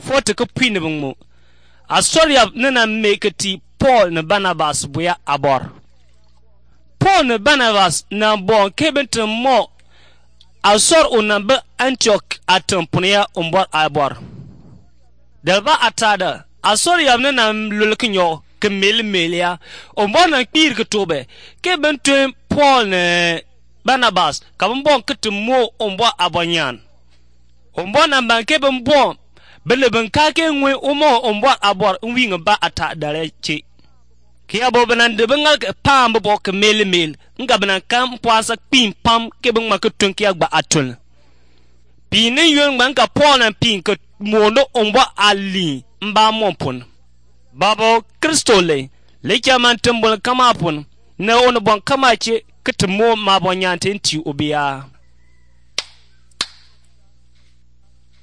forte ko pine bungmo asori ab nana meketi Paul na Barnabas buya abor Paul na Barnabas na bon kebent mo asor unamba Antioch atampunia umbor abor delba atada asori ab nana lulkinyo kemel-melia umbor na kpir ketobe kebent Paul na Barnabas kabon ketemo umbor abonyan umbor na banke bon bele ben kake ngwe umo umbor abor winga ba ata dare chi kia bo banan de bengal pam bo ke mel nga banan kam poasa pim pam ke ben makutun kia gba atul pi ne yuen ban ka Paul na pin ke mono umbor ali mba monpun babo kristole le chaman tumbul kama pun na ono bon kama che ketemo ma bonyan tenti obia